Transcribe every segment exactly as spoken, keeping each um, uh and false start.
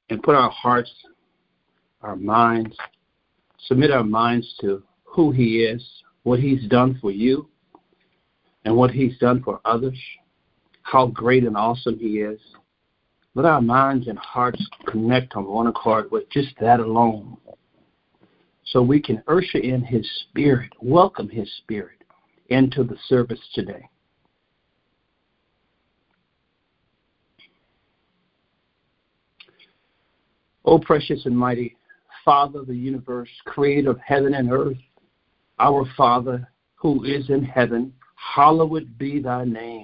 and put our hearts, our minds, submit our minds to who he is, what he's done for you, and what he's done for others, how great and awesome he is. Let our minds and hearts connect on one accord with just that alone, so we can usher in his spirit, welcome his spirit into the service today. O precious and mighty Father of the universe, creator of heaven and earth, our Father who is in heaven, hallowed be thy name.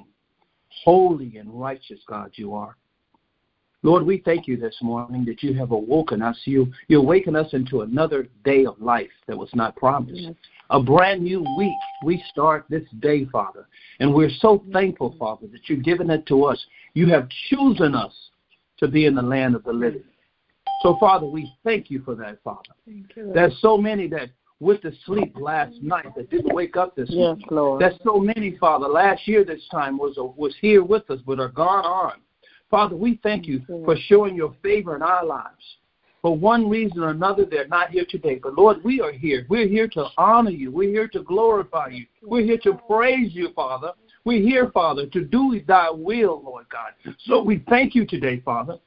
Holy and righteous God you are. Lord, we thank you this morning that you have awoken us. You, you awaken us into another day of life that was not promised. Yes. A brand new week. We start this day, Father. And we're so thankful, Father, that you've given it to us. You have chosen us to be in the land of the living. So, Father, we thank you for that, Father. Thank you, Lord. There's so many that went to sleep last night that didn't wake up this morning. Yes, Lord. There's so many, Father, last year this time was, was here with us but are gone on. Father, we thank you for showing your favor in our lives. For one reason or another, they're not here today. But, Lord, we are here. We're here to honor you. We're here to glorify you. We're here to praise you, Father. We're here, Father, to do thy will, Lord God. So we thank you today, Father.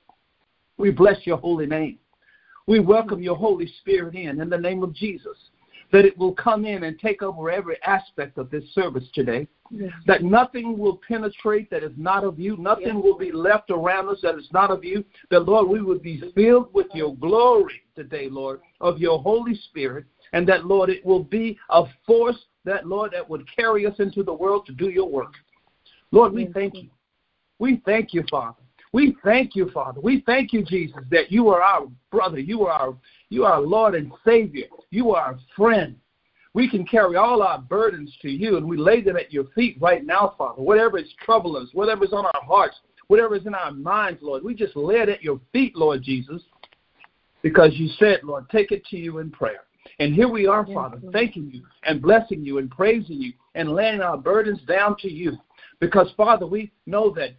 We bless your holy name. We welcome your Holy Spirit in, in the name of Jesus, that it will come in and take over every aspect of this service today. Yes. That nothing will penetrate that is not of you. Nothing yes. will be left around us that is not of you. That, Lord, we would be filled with your glory today, Lord, of your Holy Spirit. And that, Lord, it will be a force that, Lord, that would carry us into the world to do your work. Lord, we thank you. We thank you, Father. We thank you, Father. We thank you, Jesus, that you are our brother. You are our, you are our Lord and Savior. You are our friend. We can carry all our burdens to you, and we lay them at your feet right now, Father. Whatever is troubling us, whatever is on our hearts, whatever is in our minds, Lord, we just lay it at your feet, Lord Jesus, because you said, Lord, take it to you in prayer. And here we are, Father, thanking you and blessing you and praising you and laying our burdens down to you. Because, Father, we know that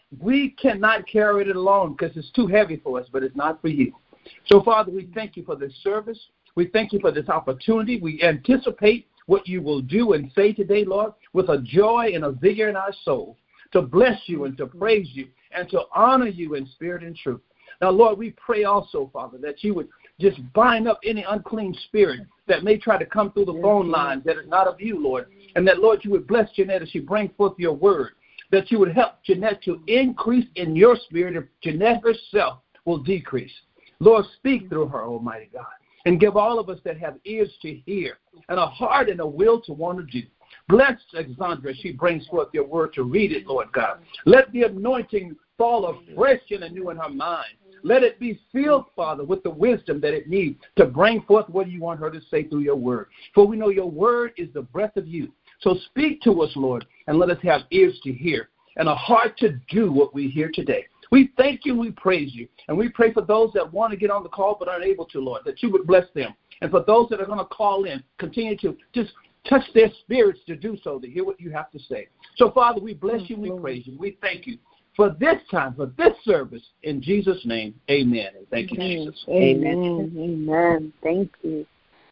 we cannot carry it alone because it's too heavy for us, but it's not for you. So, Father, we thank you for this service. We thank you for this opportunity. We anticipate what you will do and say today, Lord, with a joy and a vigor in our soul, to bless you and to praise you and to honor you in spirit and truth. Now, Lord, we pray also, Father, that you would just bind up any unclean spirit that may try to come through the phone lines that is not of you, Lord, and that, Lord, you would bless Jeanette as she brings forth your word, that you would help Jeanette to increase in your spirit if Jeanette herself will decrease. Lord, speak through her, Almighty God, and give all of us that have ears to hear and a heart and a will to want to do. Bless Alexandra as she brings forth your word to read it, Lord God. Let the anointing fall afresh and anew in her mind. Let it be filled, Father, with the wisdom that it needs to bring forth what you want her to say through your word. For we know your word is the breath of you. So speak to us, Lord, and let us have ears to hear and a heart to do what we hear today. We thank you, we praise you, and we pray for those that want to get on the call but aren't able to, Lord, that you would bless them. And for those that are going to call in, continue to just touch their spirits to do so, to hear what you have to say. So, Father, we bless you, we praise you, we thank you for this time, for this service. In Jesus' name, amen. And thank you, amen. Jesus. Amen. Amen. Thank you.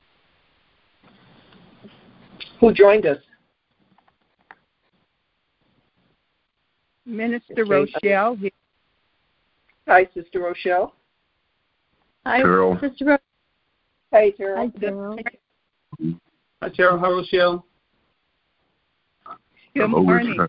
Who joined us? Minister okay. Rochelle. Hi, Sister Rochelle. Hi, Carol. Sister Rochelle. Hey, Carol. Hi, Carol. Hi, Carol. Hi, Rochelle. Good morning.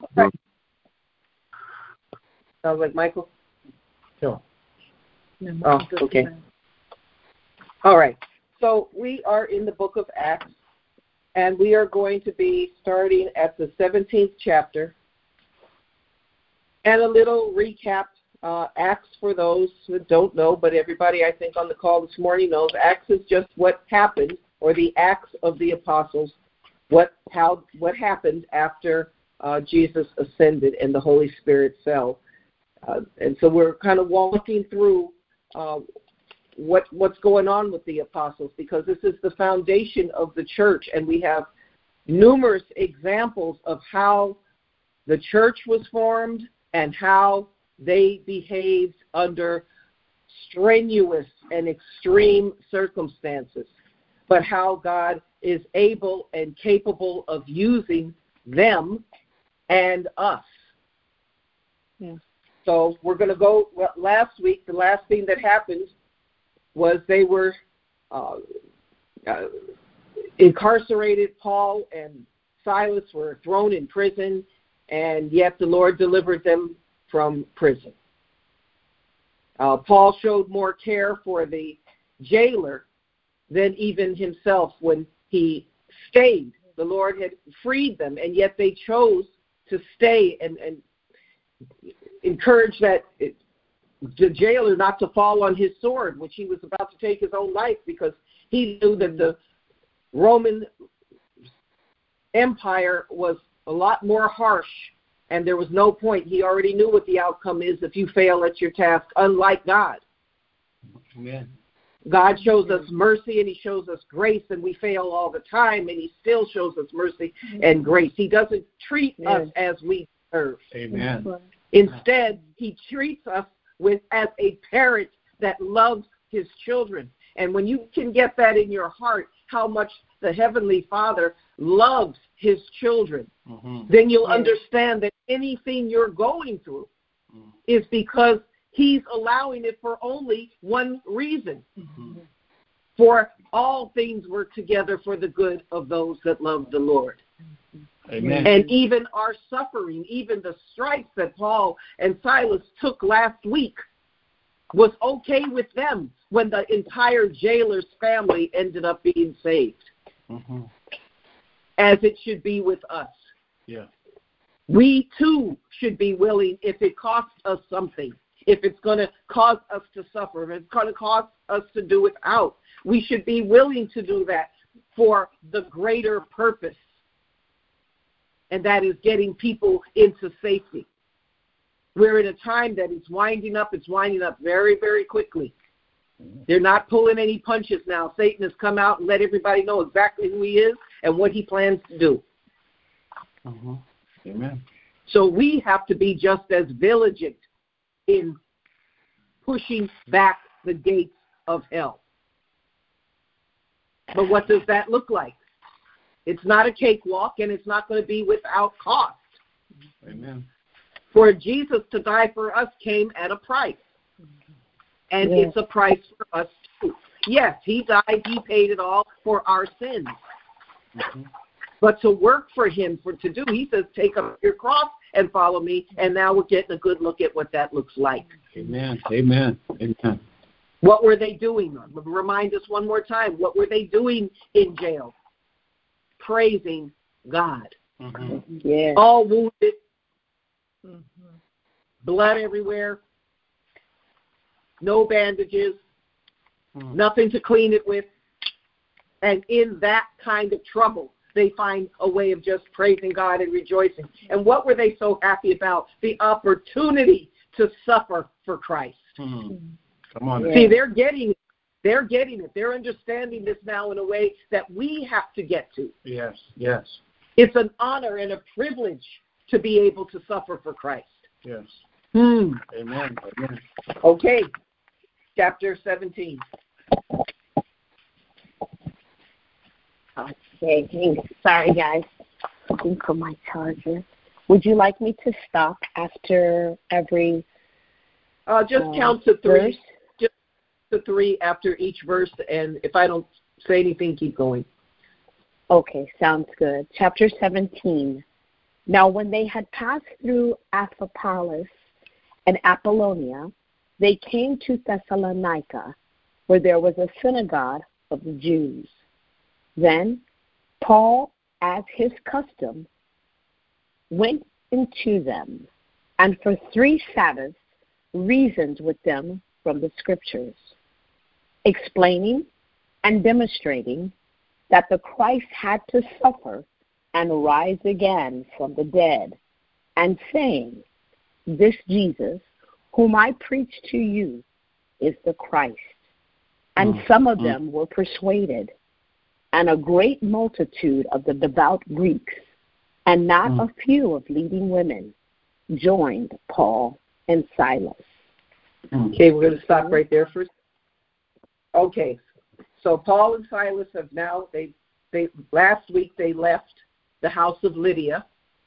Sounds like Michael. Sure. Oh, okay. All right. So we are in the book of Acts, and we are going to be starting at the seventeenth chapter. And a little recap. Uh, Acts, for those who don't know, but everybody I think on the call this morning knows, Acts is just what happened, or the Acts of the Apostles, what how what happened after uh, Jesus ascended and the Holy Spirit fell. Uh, and so we're kind of walking through uh, what what's going on with the apostles, because this is the foundation of the church, and we have numerous examples of how the church was formed and how they behaved under strenuous and extreme circumstances, but how God is able and capable of using them and us. Yeah. So we're going to go, well, last week, the last thing that happened was they were uh, uh, incarcerated. Paul and Silas were thrown in prison, and yet the Lord delivered them from prison. Uh, Paul showed more care for the jailer than even himself when he stayed. The Lord had freed them, and yet they chose to stay and, and encourage that it, the jailer not to fall on his sword, which he was about to take his own life, because he knew that the Roman Empire was a lot more harsh, and there was no point. He already knew what the outcome is if you fail at your task, unlike God. Amen. God shows us mercy and he shows us grace, and we fail all the time, and he still shows us mercy and grace. He doesn't treat Yes. us as we deserve. Amen. Instead, he treats us with as a parent that loves his children. And when you can get that in your heart, how much the Heavenly Father loves his children, Mm-hmm. then you'll Yes. understand that anything you're going through Mm. is because he's allowing it for only one reason. Mm-hmm. For all things work together for the good of those that love the Lord. Amen. And even our suffering, even the stripes that Paul and Silas took last week, was okay with them when the entire jailer's family ended up being saved, Mm-hmm. as it should be with us. Yeah. We, too, should be willing, if it costs us something, if it's going to cause us to suffer, if it's going to cause us to do without, we should be willing to do that for the greater purpose, and that is getting people into safety. We're in a time that it's winding up. It's winding up very, very quickly. They're not pulling any punches now. Satan has come out and let everybody know exactly who he is and what he plans to do. Mm-hmm. Amen. So we have to be just as vigilant in pushing back the gates of hell. But what does that look like? It's not a cakewalk, and it's not going to be without cost. Amen. For Jesus to die for us came at a price. And Yes. it's a price for us too. Yes, he died, he paid it all for our sins. Mm-hmm. But to work for him, for to do, he says, take up your cross and follow me. And now we're getting a good look at what that looks like. Amen. Amen. Amen. What were they doing? Remind us one more time. What were they doing in jail? Praising God. Mm-hmm. Yes. All wounded, blood everywhere, no bandages, Mm-hmm. nothing to clean it with. And in that kind of trouble, they find a way of just praising God and rejoicing. And what were they so happy about? The opportunity to suffer for Christ. Mm-hmm. Come on. Yeah. See, they're getting it. They're getting it. They're understanding this now in a way that we have to get to. Yes. Yes. It's an honor and a privilege to be able to suffer for Christ. Yes. Hmm. Amen. Amen. Okay. Chapter seventeen. Okay, thanks. Sorry, guys. Looking for my charger. Would you like me to stop after every Uh, just uh, count to three. verse? Just to three after each verse, and if I don't say anything, keep going. Okay, sounds good. Chapter seventeen. Now when they had passed through Amphipolis and Apollonia, they came to Thessalonica, where there was a synagogue of the Jews. Then Paul, as his custom, went into them, and for three Sabbaths reasoned with them from the Scriptures, explaining and demonstrating that the Christ had to suffer and rise again from the dead, and saying, this Jesus, whom I preach to you, is the Christ. And Mm-hmm. some of them were persuaded, and a great multitude of the devout Greeks, and not Mm-hmm. a few of leading women, joined Paul and Silas. Okay, we're going to stop right there first. Okay, so Paul and Silas have now, they, they last week they left the house of Lydia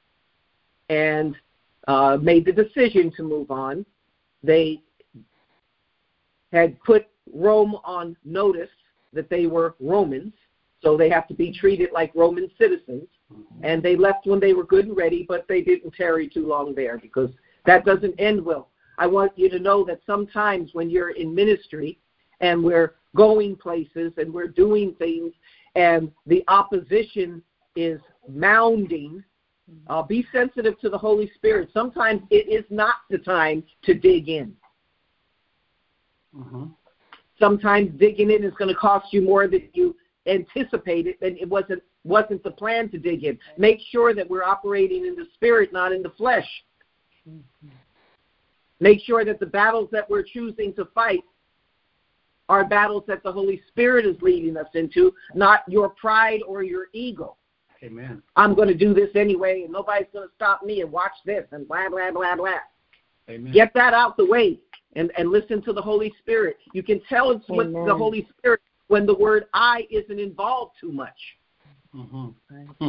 and uh, made the decision to move on. They had put Rome on notice that they were Romans, so they have to be treated like Roman citizens. And they left when they were good and ready, but they didn't tarry too long there because that doesn't end well. I want you to know that sometimes when you're in ministry and we're going places and we're doing things and the opposition is mounding, uh, be sensitive to the Holy Spirit. Sometimes it is not the time to dig in. Mm-hmm. Sometimes digging in is going to cost you more than you anticipated, and it wasn't wasn't the plan to dig in. Make sure that we're operating in the Spirit, not in the flesh. Mm-hmm. Make sure that the battles that we're choosing to fight are battles that the Holy Spirit is leading us into, not your pride or your ego. Amen. I'm going to do this anyway, and nobody's going to stop me, and watch this, and blah, blah, blah, blah. Amen. Get that out the way and, and listen to the Holy Spirit. You can tell it's with the Holy Spirit when the word I isn't involved too much. Mm-hmm.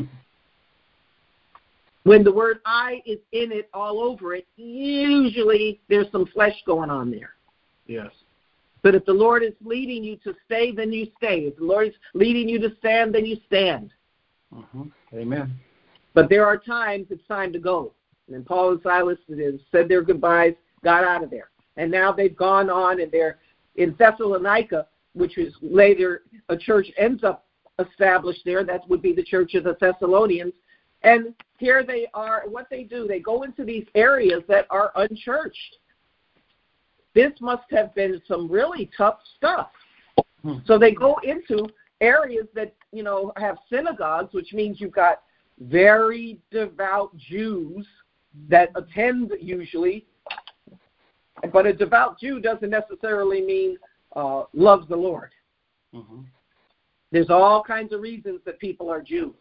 When the word I is in it all over it, usually there's some flesh going on there. Yes. But if the Lord is leading you to stay, then you stay. If the Lord is leading you to stand, then you stand. Mm-hmm. Amen. But there are times it's time to go. And Paul and Silas said their goodbyes, got out of there. And now they've gone on, and they're in Thessalonica, which is later a church ends up established there. That would be the church of the Thessalonians. And here they are. What they do, they go into these areas that are unchurched. This must have been some really tough stuff. Hmm. So they go into areas that, you know, have synagogues, which means you've got very devout Jews that attend usually. But a devout Jew doesn't necessarily mean uh, loves the Lord. Mm-hmm. There's all kinds of reasons that people are Jews.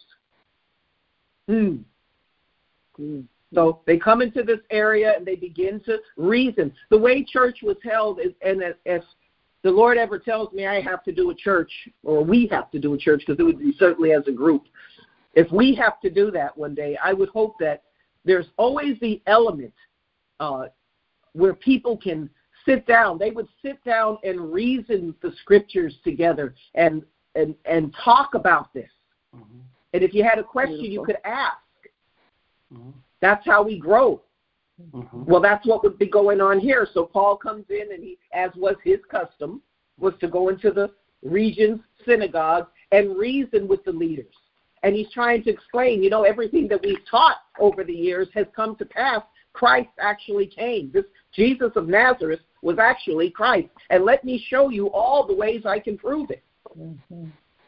Hmm. Mm. So they come into this area and they begin to reason. The way church was held is, and as, as the Lord ever tells me I have to do a church, or we have to do a church, because it would be certainly as a group. If we have to do that one day, I would hope that there's always the element uh, where people can sit down. They would sit down and reason the scriptures together and and, and talk about this. Mm-hmm. And if you had a question, Beautiful. You could ask. Mm-hmm. That's how we grow. Mm-hmm. Well, that's what would be going on here. So Paul comes in, and he, as was his custom, was to go into the region's synagogue and reason with the leaders. And he's trying to explain, you know, everything that we've taught over the years has come to pass. Christ actually came. This Jesus of Nazareth was actually Christ. And let me show you all the ways I can prove it. Mm-hmm.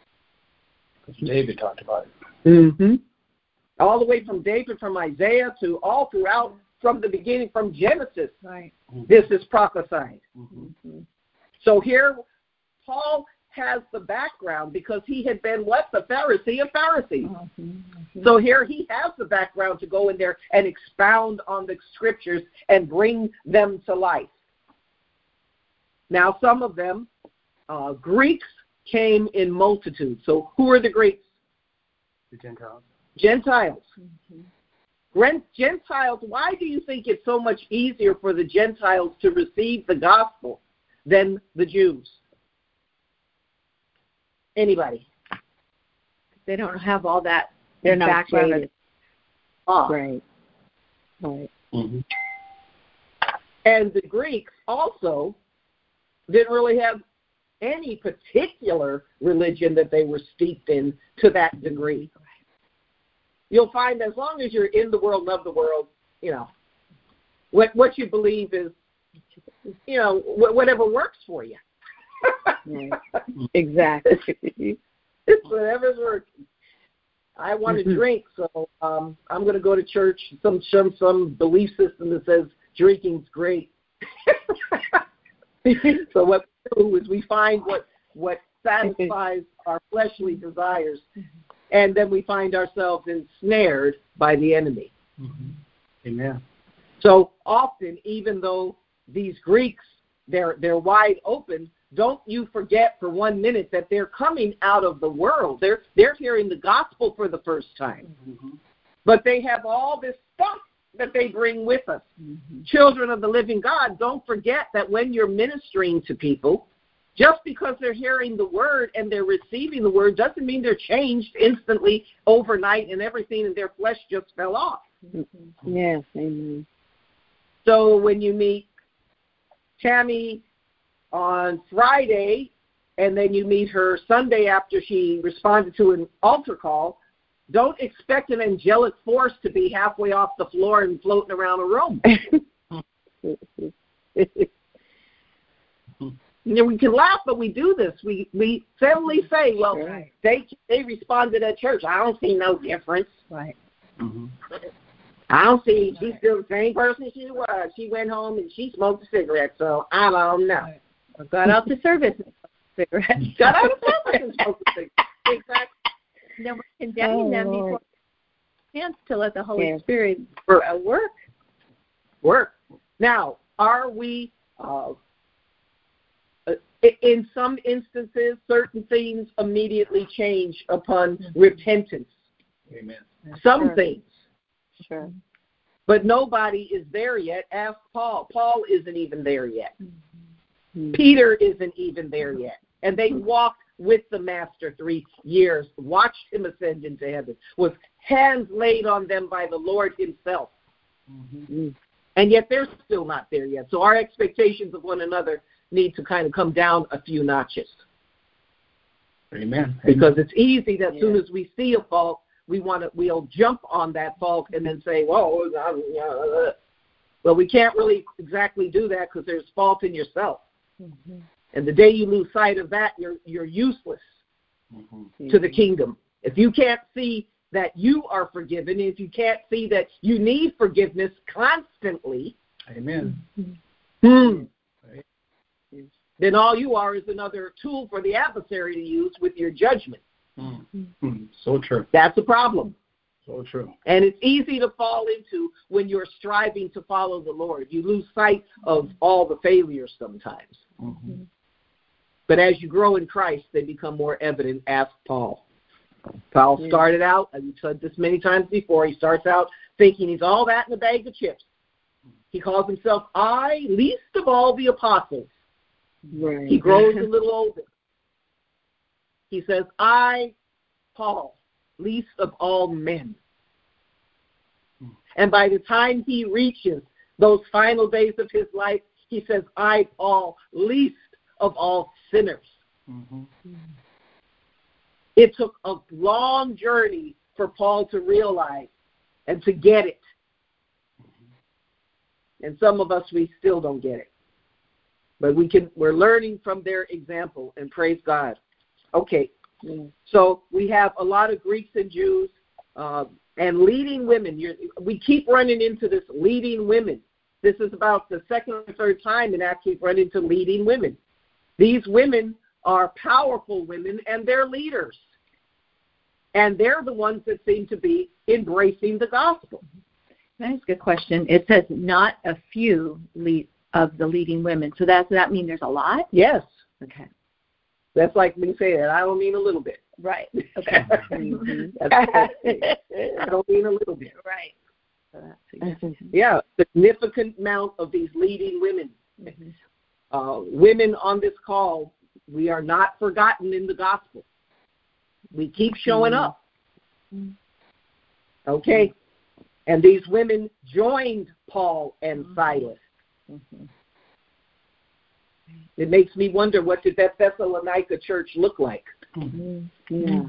David talked about it. Mm-hmm. All the way from David, from Isaiah, to all throughout, from the beginning, from Genesis, right. Mm-hmm. This is prophesied. Mm-hmm. So here, Paul has the background because he had been what? The Pharisee of Pharisees. Mm-hmm. Mm-hmm. So here he has the background to go in there and expound on the scriptures and bring them to life. Now, some of them, uh, Greeks, came in multitude. So who are the Greeks? The Gentiles. Gentiles. Mm-hmm. Gentiles, why do you think it's so much easier for the Gentiles to receive the gospel than the Jews? Anybody? They don't have all that. They're not jaded. Oh. Right. Right. Mm-hmm. And the Greeks also didn't really have any particular religion that they were steeped in to that degree. You'll find as long as you're in the world, love the world, you know, what what you believe is, you know, whatever works for you. Right. Exactly. It's whatever's working. I want to mm-hmm. drink, so um, I'm going to go to church. Some some some belief system that says drinking's great. So what we do is we find what what satisfies our fleshly desires, and then we find ourselves ensnared by the enemy. Mm-hmm. Amen. So often, even though these Greeks they're they're wide open, don't you forget for one minute that they're coming out of the world. They're they're hearing the gospel for the first time. Mm-hmm. But they have all this stuff that they bring with us. Mm-hmm. Children of the living God, don't forget that when you're ministering to people, just because they're hearing the word and they're receiving the word doesn't mean they're changed instantly overnight and everything in their flesh just fell off. Mm-hmm. Yes, amen. So when you meet Tammy on Friday and then you meet her Sunday after she responded to an altar call, don't expect an angelic force to be halfway off the floor and floating around a room. You know, we can laugh, but we do this. We we suddenly say, well, right. they they responded at church. I don't see no difference. Right. Mm-hmm. I don't see, she's still the same person she was. She went home and she smoked a cigarette, so I don't know. Right. Or got out to service and smoked a cigarette. Got out to service and smoked a cigarette. Exactly. Then we're condemning oh, them before chance to let the Holy yeah. Spirit work. Work. Work. Now, are we, uh, in some instances, certain things immediately change upon mm-hmm. repentance. Amen. Some sure. things. Sure. But nobody is there yet. Ask Paul. Paul isn't even there yet. Mm-hmm. Peter isn't even there yet. And they walked with the Master three years, watched him ascend into heaven, with hands laid on them by the Lord himself. Mm-hmm. And yet they're still not there yet. So our expectations of one another need to kind of come down a few notches. Amen. Because it's easy that as yeah. soon as we see a fault, we want to, we'll jump on that fault and then say, whoa, uh, well, we can't really exactly do that because there's fault in yourself. Mm-hmm. And the day you lose sight of that, you're you're useless mm-hmm. to the kingdom. If you can't see that you are forgiven, if you can't see that you need forgiveness constantly, amen. Hmm, then all you are is another tool for the adversary to use with your judgment. Mm-hmm. So true. That's a problem. So true. And it's easy to fall into when you're striving to follow the Lord. You lose sight of all the failures sometimes. Mm-hmm. But as you grow in Christ, they become more evident. Ask Paul. Paul yeah. started out, and we've said this many times before, he starts out thinking he's all that in a bag of chips. He calls himself I, least of all the apostles. Right. He grows a little older. He says, I, Paul, least of all men. And by the time he reaches those final days of his life, he says, I, Paul, least of all sinners. Mm-hmm. It took a long journey for Paul to realize and to get it. Mm-hmm. And some of us, we still don't get it. But we can, we're learning from their example, and praise God. Okay, mm-hmm. So we have a lot of Greeks and Jews uh, and leading women. You're, we keep running into this leading women. This is about the second or third time in Acts we've run into leading women. These women are powerful women, and they're leaders. And they're the ones that seem to be embracing the gospel. Can I ask a question? It says not a few lead, of the leading women. So does that mean there's a lot? Yes. Okay. That's like me saying that. I don't mean a little bit. Right. Okay. mm-hmm. I don't mean a little bit. Right. So that's yeah, significant amount of these leading women. Mm-hmm. Uh, women on this call, we are not forgotten in the gospel. We keep showing up. Okay. And these women joined Paul and Silas. Mm-hmm. It makes me wonder, what did that Thessalonica church look like? Mm-hmm. Yeah.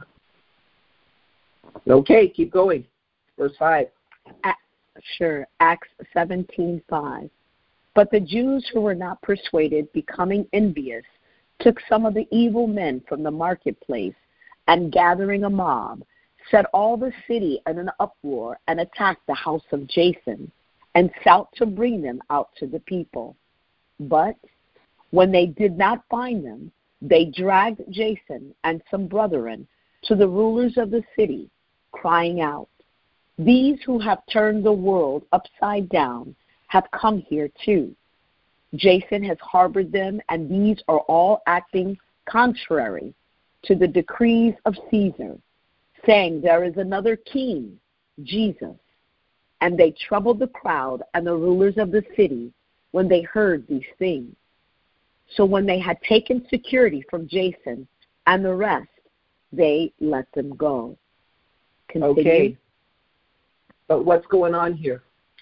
Okay, keep going. Verse five. Sure. Acts seventeen five. But the Jews who were not persuaded, becoming envious, took some of the evil men from the marketplace, and gathering a mob, set all the city in an uproar and attacked the house of Jason, and sought to bring them out to the people. But when they did not find them, they dragged Jason and some brethren to the rulers of the city, crying out, These who have turned the world upside down have come here too. Jason has harbored them, and these are all acting contrary to the decrees of Caesar, saying there is another king, Jesus. And they troubled the crowd and the rulers of the city when they heard these things. So when they had taken security from Jason and the rest, they let them go. Continue. Okay. But what's going on here?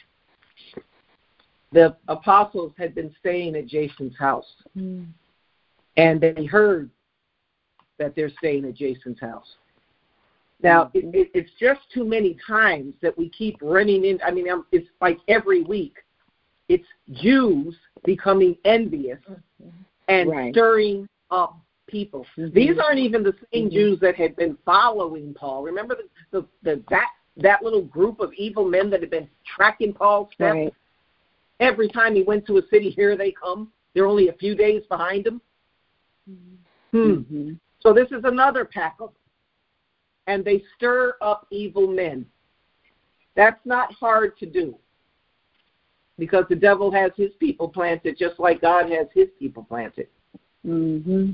The apostles had been staying at Jason's house. Mm. And they heard that they're staying at Jason's house. Now, mm-hmm. it, it, it's just too many times that we keep running in. I mean, it's like every week. It's Jews becoming envious mm-hmm. and right. stirring up people. Mm-hmm. These aren't even the same mm-hmm. Jews that had been following Paul. Remember the, the, the that that little group of evil men that had been tracking Paul's steps? Right. Every time he went to a city, here they come. They're only a few days behind him. Mm-hmm. Hmm. So this is another pack of them. And they stir up evil men. That's not hard to do. Because the devil has his people planted just like God has his people planted. Mm-hmm.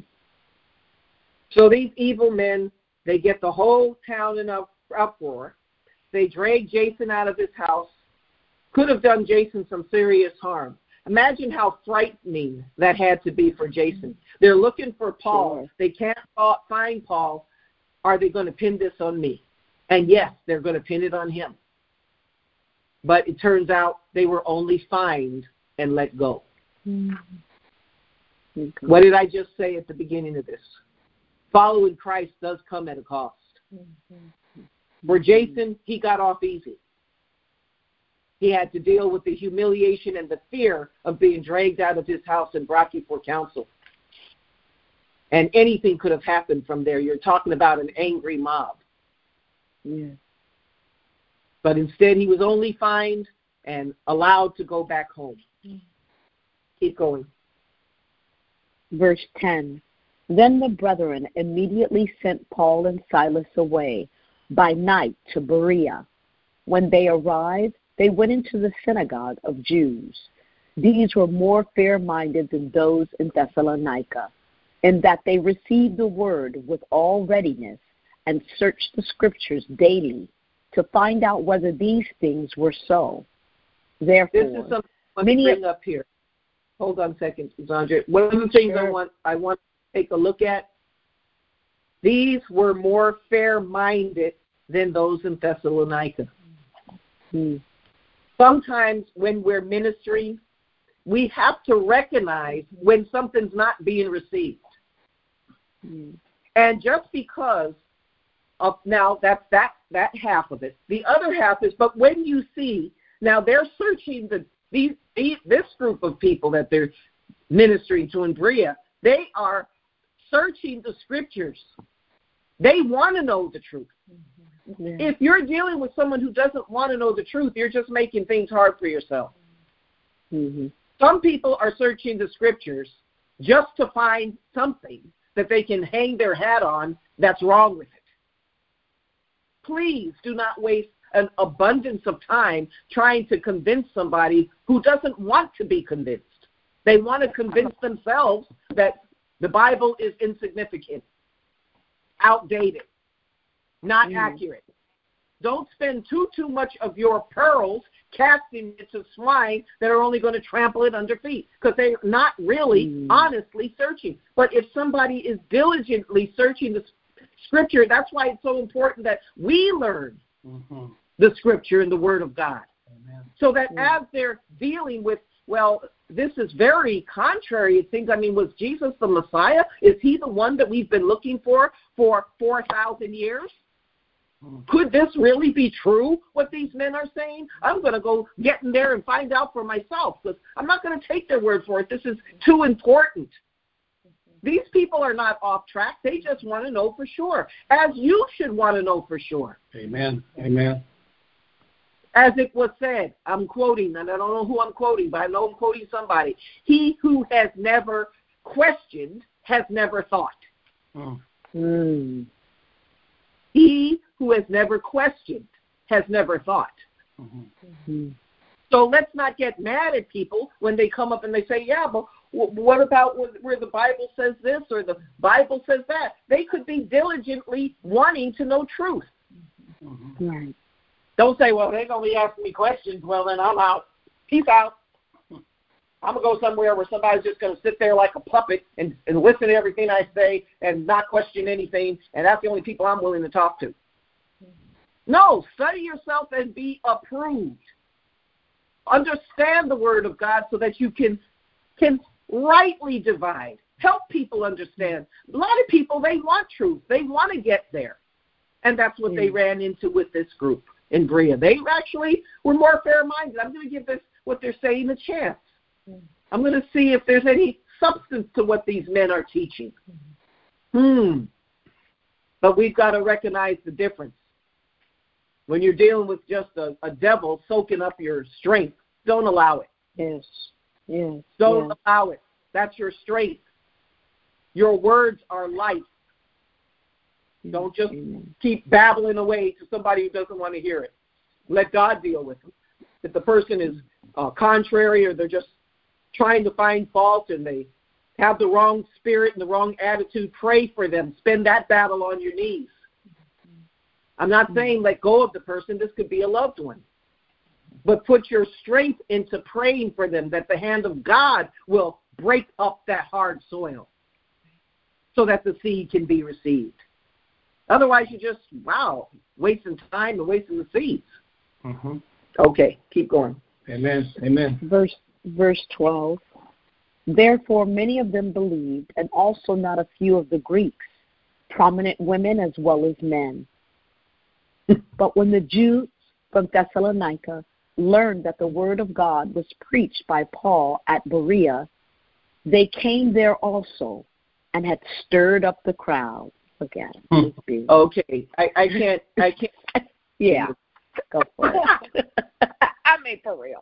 So these evil men, they get the whole town in uproar. They drag Jason out of his house. Could have done Jason some serious harm. Imagine how frightening that had to be for Jason. They're looking for Paul. Sure. They can't find Paul. Are they going to pin this on me? And yes, they're going to pin it on him. But it turns out they were only fined and let go. Mm-hmm. What did I just say at the beginning of this? Following Christ does come at a cost. Mm-hmm. For Jason, he got off easy. He had to deal with the humiliation and the fear of being dragged out of his house and brought before council. And anything could have happened from there. You're talking about an angry mob. Yeah. But instead, he was only fined and allowed to go back home. Mm. Keep going. Verse ten. Then the brethren immediately sent Paul and Silas away by night to Berea. When they arrived, they went into the synagogue of Jews. These were more fair-minded than those in Thessalonica, in that they received the word with all readiness and searched the scriptures daily to find out whether these things were so. Therefore, this is something I want to bring up here. Hold on a second, Sandra. One of the things sure. I want I want to take a look at, these were more fair-minded than those in Thessalonica. Hmm. Sometimes when we're ministering, we have to recognize when something's not being received. Hmm. And just because of now that's that that half of it. The other half is, but when you see, now they're searching the these, these this group of people that they're ministering to in Berea, they are searching the scriptures. They want to know the truth. Mm-hmm. Yeah. If you're dealing with someone who doesn't want to know the truth, you're just making things hard for yourself. Mm-hmm. Some people are searching the scriptures just to find something that they can hang their hat on that's wrong with it. Please do not waste an abundance of time trying to convince somebody who doesn't want to be convinced. They want to convince themselves that the Bible is insignificant, outdated, not mm. accurate. Don't spend too, too much of your pearls casting it to swine that are only going to trample it under feet, because they're not really mm. honestly searching. But if somebody is diligently searching the Scripture, that's why it's so important that we learn mm-hmm. the Scripture and the Word of God. Amen. So that yeah. as they're dealing with, well, this is very contrary to things. I mean, was Jesus the Messiah? Is he the one that we've been looking for for four thousand years? Could this really be true, what these men are saying? I'm going to go get in there and find out for myself, because I'm not going to take their word for it. This is too important. These people are not off track. They just want to know for sure, as you should want to know for sure. Amen. Amen. As it was said, I'm quoting, and I don't know who I'm quoting, but I know I'm quoting somebody. He who has never questioned has never thought. Mm. Mm. He who has never questioned has never thought. Mm-hmm. So let's not get mad at people when they come up and they say, yeah, but what about where the Bible says this or the Bible says that? They could be diligently wanting to know truth. Right. Don't say, well, they're going to be asking me questions. Well, then I'm out. Peace out. I'm going to go somewhere where somebody's just going to sit there like a puppet and, and listen to everything I say and not question anything, and that's the only people I'm willing to talk to. No, study yourself and be approved. Understand the Word of God so that you can can rightly divide. Help people understand. A lot of people, they want truth. They want to get there. And that's what mm. they ran into with this group in Berea. They actually were more fair-minded. I'm going to give this, what they're saying, a chance. Mm. I'm going to see if there's any substance to what these men are teaching. Hmm. But we've got to recognize the difference. When you're dealing with just a, a devil soaking up your strength, don't allow it. Yes. Yes. Don't yes. allow it. That's your strength. Your words are life. Don't just Amen. Keep babbling away to somebody who doesn't want to hear it. Let God deal with them. If the person is uh, contrary or they're just trying to find fault and they have the wrong spirit and the wrong attitude, pray for them. Spend that battle on your knees. I'm not saying let go of the person. This could be a loved one. But put your strength into praying for them that the hand of God will break up that hard soil so that the seed can be received. Otherwise, you're just, wow, wasting time and wasting the seeds. Mm-hmm. Okay, keep going. Amen. Amen. Verse, verse twelve. Therefore, many of them believed, and also not a few of the Greeks, prominent women as well as men. But when the Jews from Thessalonica learned that the word of God was preached by Paul at Berea, they came there also and had stirred up the crowd. Look at it. Hmm. Okay, I, I can't, I can't. Yeah, go for it. I mean, for real.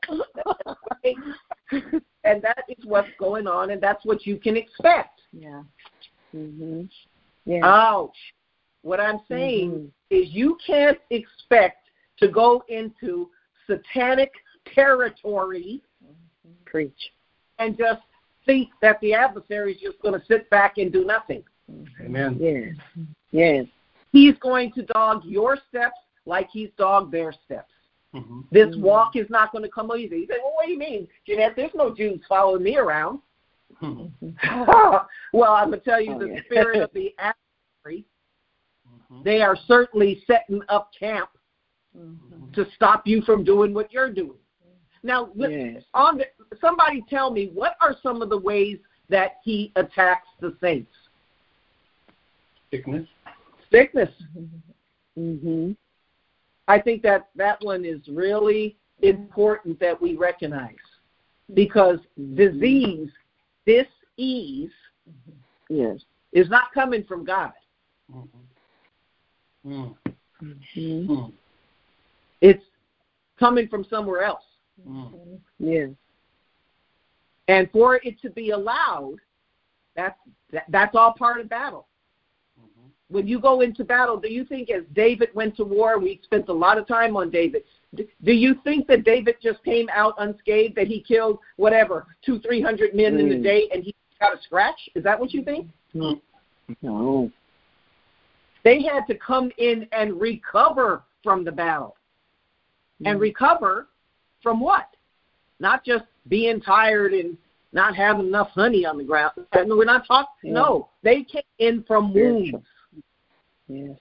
And that is what's going on, and that's what you can expect. Yeah. Mm-hmm. Yeah. Ouch. What I'm saying mm-hmm. is you can't expect to go into satanic territory Preach. and just think that the adversary is just going to sit back and do nothing. Amen. Yes. Yes. He's going to dog your steps like he's dogged their steps. Mm-hmm. This mm-hmm. walk is not going to come easy. You say, well, what do you mean, Jeanette? There's no Jews following me around. Mm-hmm. Well, I'm going to tell you oh, the yeah. spirit of the adversary. Mm-hmm. They are certainly setting up camp mm-hmm. to stop you from doing what you're doing. Now, yes. on the, somebody tell me, what are some of the ways that he attacks the saints? Sickness. Sickness. Mm-hmm. I think that that one is really important that we recognize, because disease, dis-ease, yes. is not coming from God. Mm-hmm. Mm-hmm. Mm-hmm. It's coming from somewhere else. Mm-hmm. Yes. And for it to be allowed, that's, that, that's all part of battle. When you go into battle, do you think as David went to war, we spent a lot of time on David, do you think that David just came out unscathed, that he killed whatever, two, three hundred men mm. in a day and he got a scratch? Is that what you think? No. No. They had to come in and recover from the battle. Mm. And recover from what? Not just being tired and not having enough honey on the ground. We're not talking, yeah. no. They came in from wounds. Yes.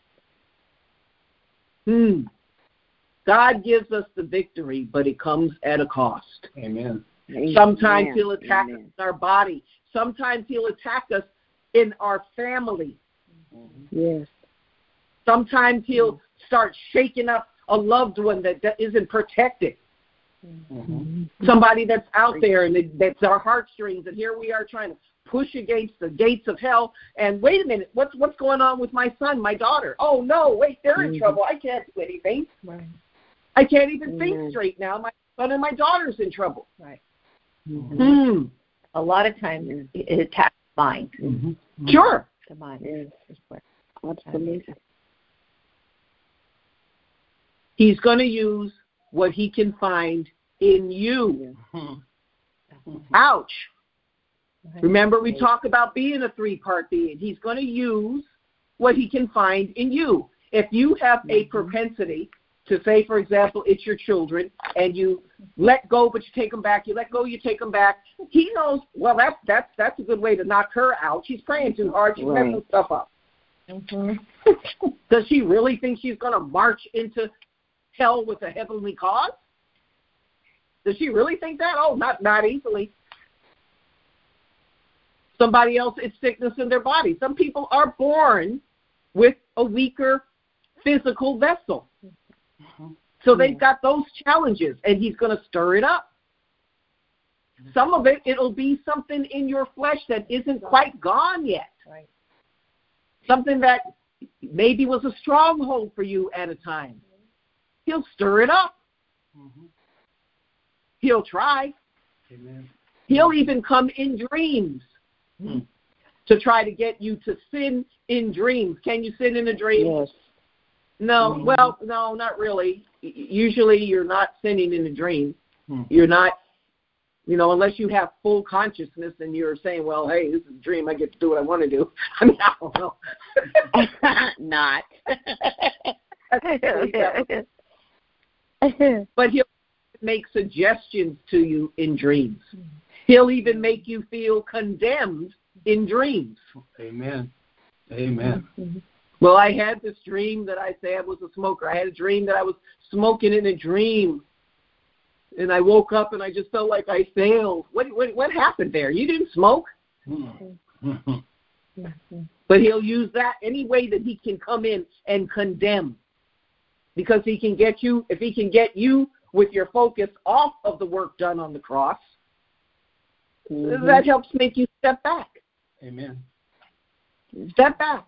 Hmm. God gives us the victory, but it comes at a cost. Amen. Sometimes Amen. he'll attack Amen. us in our body. Sometimes he'll attack us in our family. Yes. Sometimes he'll start shaking up a loved one that, that isn't protected. Mm-hmm. Somebody that's out there and it, that's our heartstrings, and here we are trying to push against the gates of hell, and wait a minute, what's what's going on with my son, my daughter? Oh, no, wait, they're in mm-hmm. trouble. I can't do anything. Right. I can't even mm-hmm. think straight now. My son and my daughter's in trouble. Right. Mm-hmm. Mm. A lot of times it attacks the mind. Mm-hmm. Sure. The mind. Yes. Absolutely. He's going to use what he can find in you. Mm-hmm. Ouch. Remember, we talk about being a three-part being. He's going to use what he can find in you. If you have a propensity to say, for example, it's your children, and you let go, but you take them back, you let go, you take them back, he knows, well, that's, that's, that's a good way to knock her out. She's praying too hard. She's Right. messing stuff up. Mm-hmm. Does she really think she's going to march into hell with a heavenly cause? Does she really think that? Oh, not, not easily. Somebody else, it's sickness in their body. Some people are born with a weaker physical vessel. So they've got those challenges, and he's going to stir it up. Some of it, it'll be something in your flesh that isn't quite gone yet. Right. Something that maybe was a stronghold for you at a time. He'll stir it up. Mm-hmm. He'll try. Amen. He'll even come in dreams Mm-hmm. to try to get you to sin in dreams. Can you sin in a dream? Yes. No, Mhm. well, no, not really. Usually you're not sinning in a dream. Hmm. You're not, you know, unless you have full consciousness and you're saying, well, hey, this is a dream. I get to do what I want to do. I mean, I don't know. Not. But he'll make suggestions to you in dreams. He'll even make you feel condemned in dreams. Amen. Amen. Well, I had this dream that I say I was a smoker. I had a dream that I was smoking in a dream. And I woke up and I just felt like I failed. What what, what happened there? You didn't smoke? Mm-hmm. But he'll use that any way that he can come in and condemn. Because he can get you, if he can get you with your focus off of the work done on the cross, mm-hmm. that helps make you step back. Amen. Step back.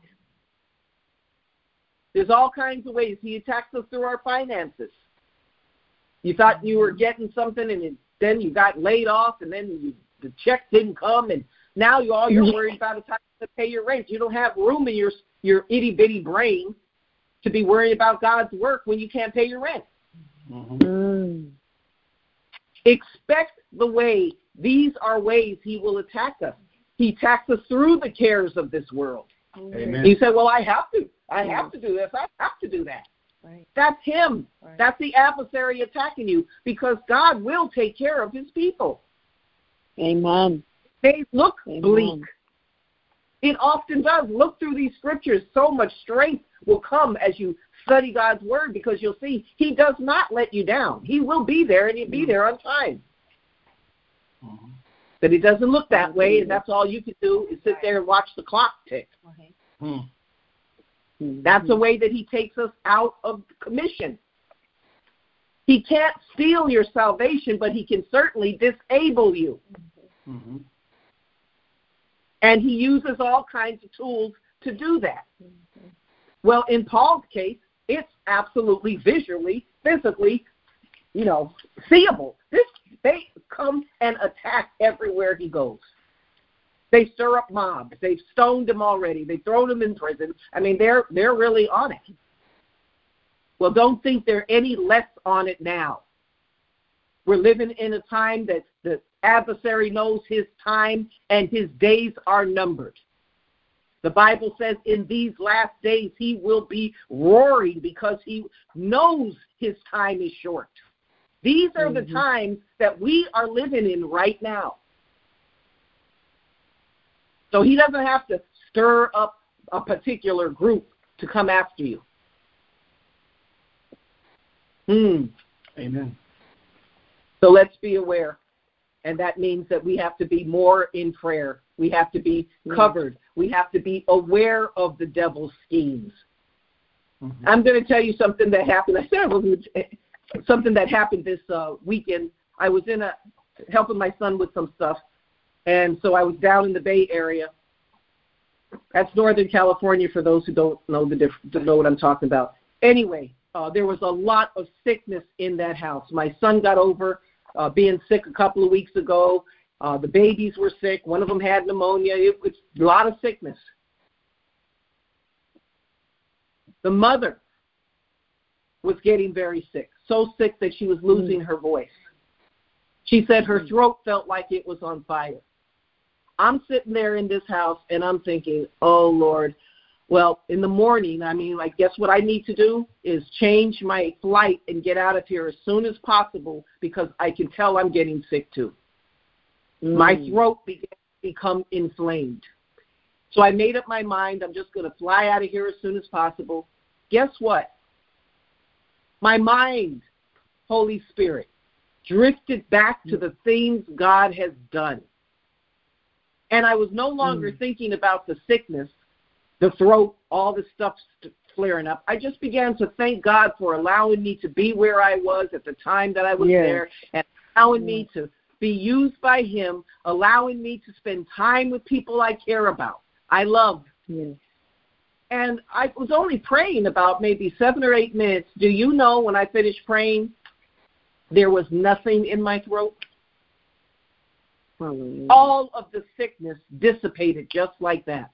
There's all kinds of ways. He attacks us through our finances. You thought you were getting something, and it, then you got laid off, and then you, the check didn't come, and now you all you're worried about is how to pay your rent. You don't have room in your your itty bitty brain to be worried about God's work when you can't pay your rent. Mm-hmm. Mm. Expect the way. These are ways he will attack us. He attacks us through the cares of this world. Amen. You say, well, I have to. I have to do this. I have to do that. Right. That's him. Right. That's the adversary attacking you, because God will take care of his people. Amen. They look Amen. bleak. It often does. Look through these scriptures. So much strength will come as you study God's word, because you'll see he does not let you down. He will be there, and he'll be there on time. Mm-hmm. But it doesn't look that way, and that's all you can do is sit there and watch the clock tick. Okay. Hmm. That's a way that he takes us out of commission. He can't steal your salvation, but he can certainly disable you. Mm-hmm. And he uses all kinds of tools to do that. Well, in Paul's case, it's absolutely visually, physically, you know, seeable. This, they come and attack everywhere he goes. They stir up mobs. They've stoned him already. They've thrown him in prison. I mean, they're they're really on it. Well, don't think they're any less on it now. We're living in a time that the adversary knows his time and his days are numbered. The Bible says in these last days he will be roaring because he knows his time is short. These are mm-hmm. the times that we are living in right now. So he doesn't have to stir up a particular group to come after you. Hmm. Amen. So let's be aware. And that means that we have to be more in prayer. We have to be covered. We have to be aware of the devil's schemes. Mm-hmm. I'm going to tell you something that happened. I said I was something that happened this uh, weekend. I was in a helping my son with some stuff, and so I was down in the Bay Area. That's Northern California for those who don't know the diff- don't know what I'm talking about. Anyway, uh, there was a lot of sickness in that house. My son got over uh, being sick a couple of weeks ago. Uh, the babies were sick. One of them had pneumonia. It was a lot of sickness. The mother was getting very sick, so sick that she was losing her voice. She said her throat felt like it was on fire. I'm sitting there in this house, and I'm thinking, oh, Lord, well, in the morning, I mean, I guess what I need to do is change my flight and get out of here as soon as possible because I can tell I'm getting sick too. Mm. My throat began to become inflamed. So I made up my mind, I'm just going to fly out of here as soon as possible. Guess what? My mind, Holy Spirit, drifted back to the things God has done. And I was no longer mm. thinking about the sickness, the throat, all the stuff flaring up. I just began to thank God for allowing me to be where I was at the time that I was yes. there, and allowing yes. me to be used by him, allowing me to spend time with people I care about, I love. Yes. And I was only praying about maybe seven or eight minutes. Do you know when I finished praying, there was nothing in my throat? Hallelujah. All of the sickness dissipated just like that.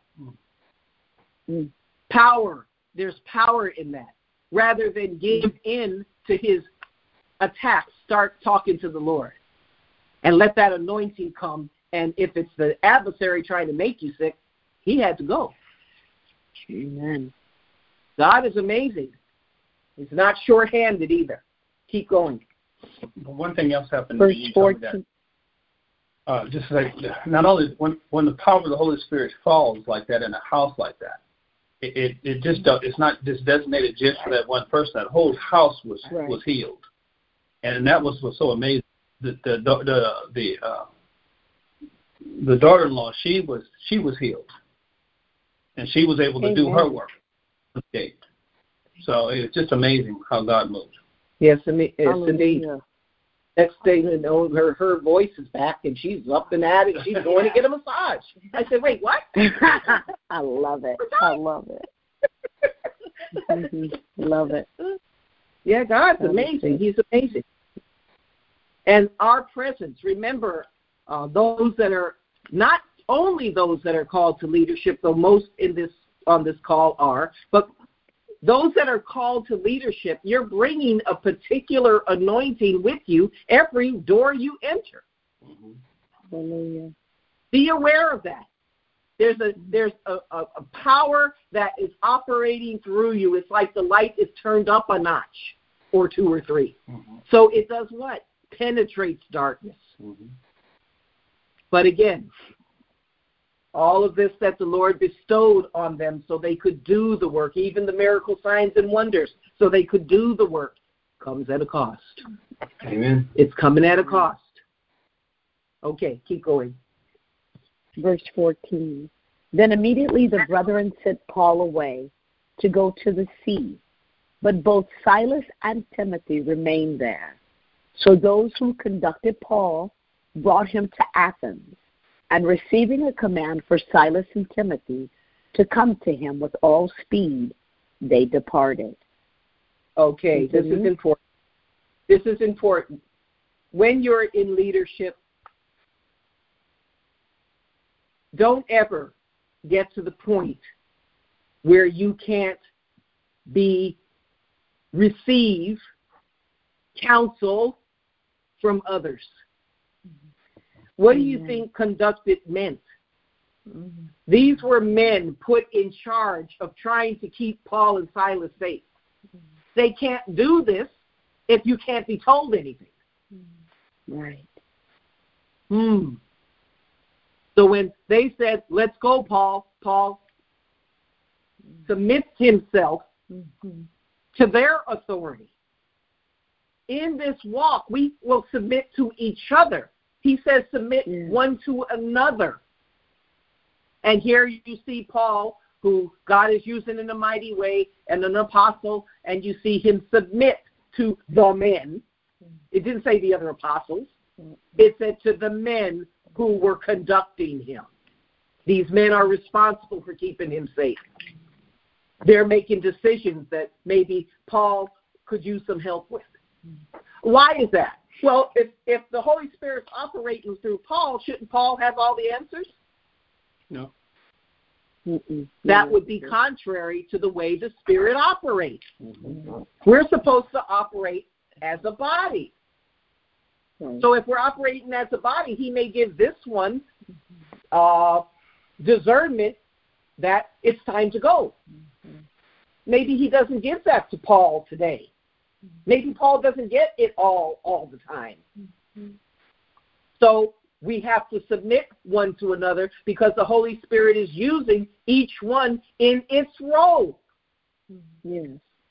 Mm. Power. There's power in that. Rather than give in to his attacks, start talking to the Lord. And let that anointing come. And if it's the adversary trying to make you sick, he had to go. Amen. God is amazing. He's not short-handed either. Keep going. But one thing else happened. Verse fourteen. Uh, just like not only when when the power of the Holy Spirit falls like that in a house like that, it it, it just does, it's not just designated just for that one person. That whole house was right. was healed, and that was was so amazing. The the the the, the, uh, the daughter-in-law, she was she was healed, and she was able to Amen. do her work. Okay. So it's just amazing how God moves. Yes, indeed. Next thing you know, her her voice is back, and she's up and at it. She's going to get a massage. I said, wait, what? I love it. I love it. mm-hmm. Love it. Yeah, God's That's amazing. He's amazing. And our presence, remember, uh, those that are, not only those that are called to leadership, though most in this on this call are, but those that are called to leadership, you're bringing a particular anointing with you every door you enter. Mm-hmm. Be aware of that. There's a there's a, a, a power that is operating through you. It's like the light is turned up a notch or two or three. Mm-hmm. So it does what? Penetrates darkness. Mm-hmm. But again, all of this that the Lord bestowed on them so they could do the work, even the miracle signs and wonders, so they could do the work, comes at a cost. Amen. It's coming at a cost. Okay, keep going. Verse fourteen. Then immediately the brethren sent Paul away to go to the sea, but both Silas and Timothy remained there. So those who conducted Paul brought him to Athens, and receiving a command for Silas and Timothy to come to him with all speed, they departed. Okay, mm-hmm. This is important. This is important. When you're in leadership, don't ever get to the point where you can't be receive counsel from others. What do you think conducted meant? Mm-hmm. These were men put in charge of trying to keep Paul and Silas safe. Mm-hmm. They can't do this if you can't be told anything. Mm-hmm. Right. Hmm. So when they said, let's go, Paul, Paul mm-hmm. submits himself mm-hmm. to their authority. In this walk, we will submit to each other. He says submit yeah. one to another. And here you see Paul, who God is using in a mighty way, and an apostle, and you see him submit to the men. It didn't say the other apostles. It said to the men who were conducting him. These men are responsible for keeping him safe. They're making decisions that maybe Paul could use some help with. Why is that? Well, if, if the Holy Spirit's operating through Paul, shouldn't Paul have all the answers? No. Mm-mm. That would be contrary to the way the Spirit operates. Mm-hmm. We're supposed to operate as a body. Right. So if we're operating as a body, he may give this one uh, discernment that it's time to go. Mm-hmm. Maybe he doesn't give that to Paul today. Maybe Paul doesn't get it all all the time. Mm-hmm. So we have to submit one to another because the Holy Spirit is using each one in its role. Yes.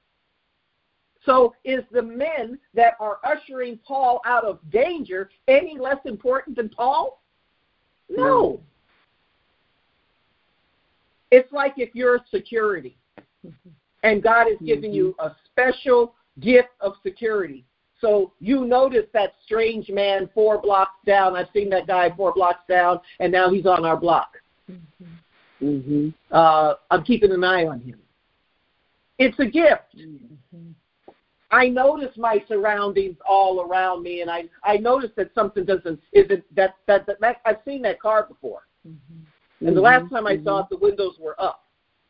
So is the men that are ushering Paul out of danger any less important than Paul? No. no. It's like if you're security and God has given mm-hmm. you a special gift of security. So you notice that strange man four blocks down. I've seen that guy four blocks down, and now he's on our block. Mm-hmm. Mm-hmm. Uh, I'm keeping an eye on him. It's a gift. Mm-hmm. I notice my surroundings all around me, and I, I notice that something doesn't isn't that that, that, that I've seen that car before. Mm-hmm. And the last time I mm-hmm. saw it, the windows were up.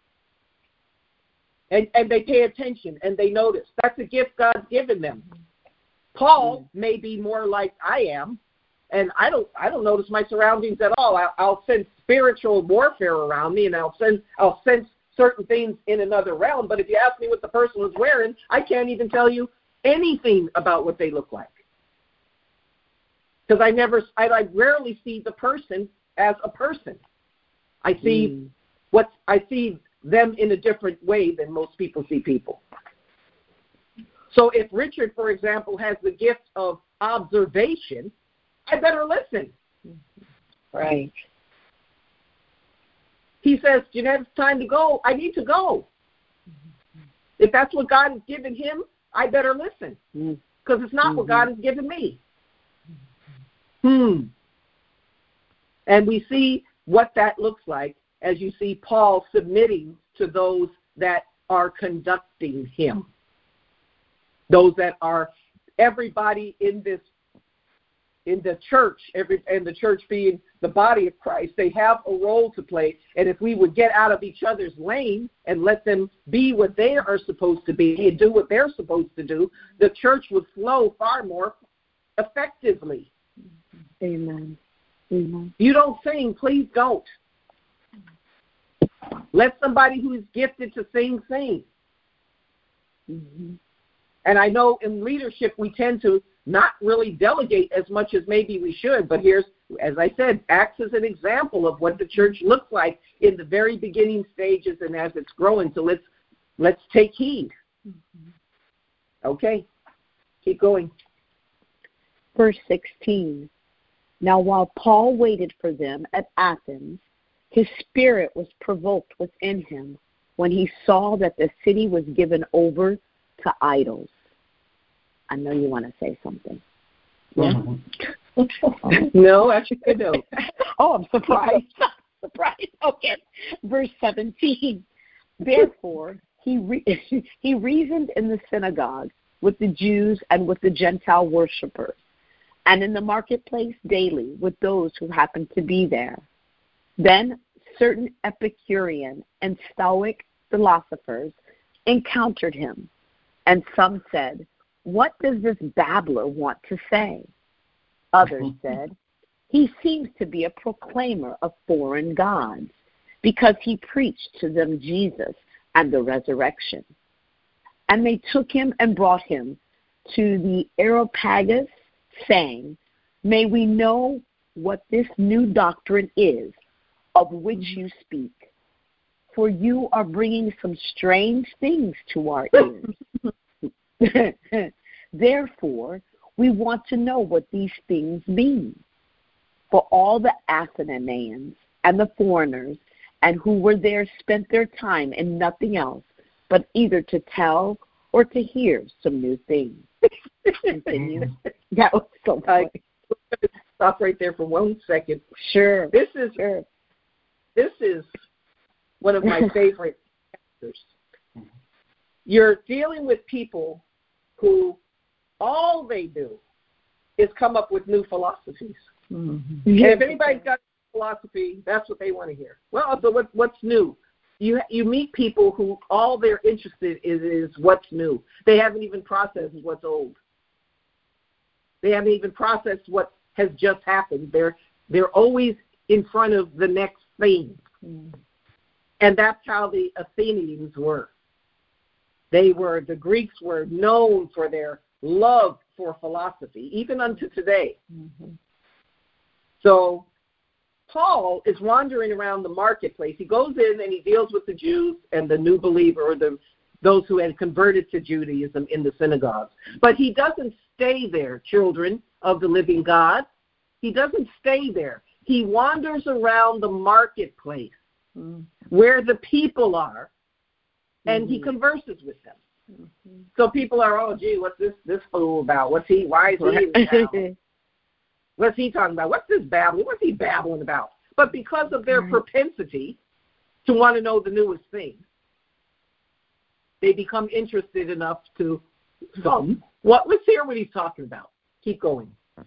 And and they pay attention and they notice. That's a gift God's given them. Paul mm-hmm. may be more like I am, and I don't I don't notice my surroundings at all. I'll, I'll sense spiritual warfare around me, and I'll sense I'll sense certain things in another realm. But if you ask me what the person was wearing, I can't even tell you anything about what they look like, because I never I, I rarely see the person as a person. I see mm. what I see them in a different way than most people see people. So if Richard, for example, has the gift of observation, I better listen. Right. He says, Jeanette, it's time to go. I need to go. If that's what God has given him, I better listen, because it's not mm-hmm. what God has given me. Hmm. And we see what that looks like as you see Paul submitting to those that are conducting him. Those that are everybody in this, in the church, every and the church being the body of Christ, they have a role to play. And if we would get out of each other's lane and let them be what they are supposed to be and do what they're supposed to do, the church would flow far more effectively. Amen. Amen. You don't sing, please don't. Let somebody who is gifted to sing, sing. Mm-hmm. And I know in leadership we tend to not really delegate as much as maybe we should. But here's, as I said, Acts is an example of what the church looks like in the very beginning stages and as it's growing. So let's let's take heed. Mm-hmm. Okay, keep going. Verse sixteen. Now while Paul waited for them at Athens, his spirit was provoked within him when he saw that the city was given over to idols. I know you want to say something. Yeah? Mm-hmm. No, actually I don't. Oh, I'm surprised. surprised. Okay. Verse seventeen. Therefore, he re- he reasoned in the synagogue with the Jews and with the Gentile worshippers, and in the marketplace daily with those who happened to be there. Then certain Epicurean and Stoic philosophers encountered him, and some said, "What does this babbler want to say?" Others said, "He seems to be a proclaimer of foreign gods, because he preached to them Jesus and the resurrection." And they took him and brought him to the Areopagus, saying, "May we know what this new doctrine is, of which you speak, for you are bringing some strange things to our ears. Therefore, we want to know what these things mean." For all the Athenians and the foreigners and who were there spent their time in nothing else but either to tell or to hear some new things. Continue. That was so funny. Stop right there for one second. Sure. This is sure. This is one of my favorite chapters. You're dealing with people who all they do is come up with new philosophies. Mm-hmm. And if anybody's got a philosophy, that's what they want to hear. Well, so what, what's new? You you meet people who all they're interested in is what's new. They haven't even processed what's old. They haven't even processed what has just happened. They're they're always in front of the next thing. Mm. And that's how the Athenians were. They were, the Greeks were known for their love for philosophy, even unto today. Mm-hmm. So Paul is wandering around the marketplace. He goes in and he deals with the Jews and the new believer, or the those who had converted to Judaism in the synagogues. But he doesn't stay there, children of the living God. He doesn't stay there. He wanders around the marketplace mm-hmm. where the people are, and mm-hmm. he converses with them. Mm-hmm. So people are, oh, gee, what's this this fool about? What's he, why is he in town? What's he talking about? What's this babbling? What's he babbling about? But because of their mm-hmm. propensity to want to know the newest thing, they become interested enough to some. What? Let's hear what he's talking about. Keep going.